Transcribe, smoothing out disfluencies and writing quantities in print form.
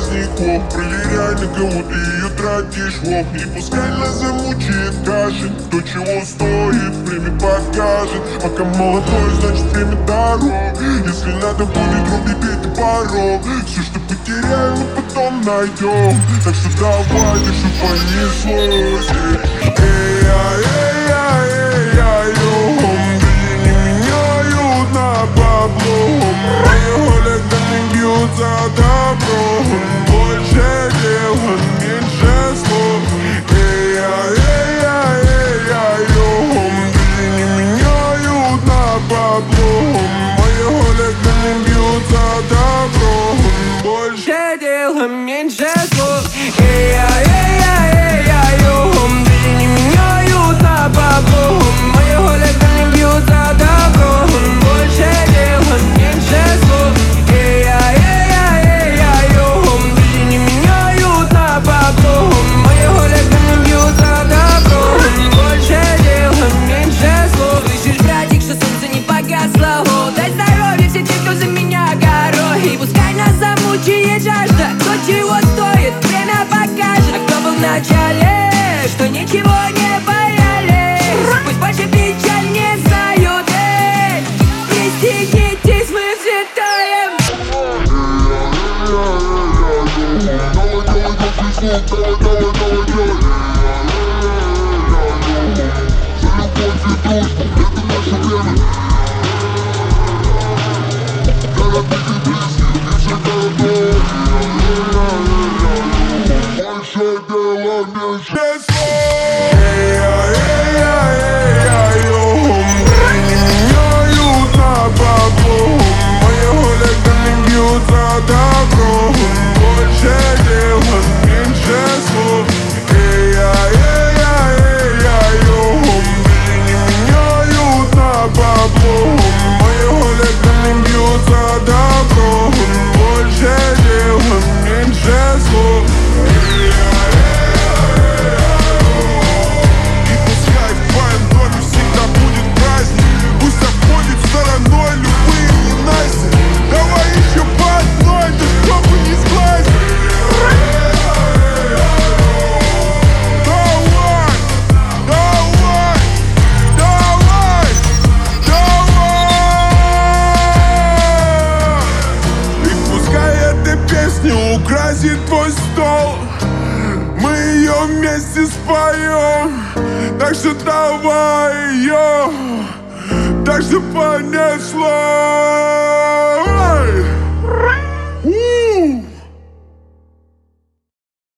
праздников. Проверяй, на кого ты ее тратишь, лох. И пускай нас замучает кашель, кто чего стоит, время покажет. Пока молодой, значит время дорог. Если надо будет, руби, бей ты порог. Все, что потеряем, мы потом найдем. Так что давай, так что понеслось. За добро больше дела, меньше слов. Люди не меняют на бабло. Мои хулиганы бьют за добро. Больше дела, меньше слов. Люди не меняют на бабло. Мои хулиганы бьют за добро. Больше дела, меньше слов. Дай здоровья все те, кто за меня горой. И пускай нас замучает жажда, кто чего стоит, время покажет. А кто был в начале, что ничего не боялись, пусть больше печаль не знают. Пристегнитесь, мы взлетаем. Украсит твой стол, мы ее вместе споем. Так что давай ее, так что понесло.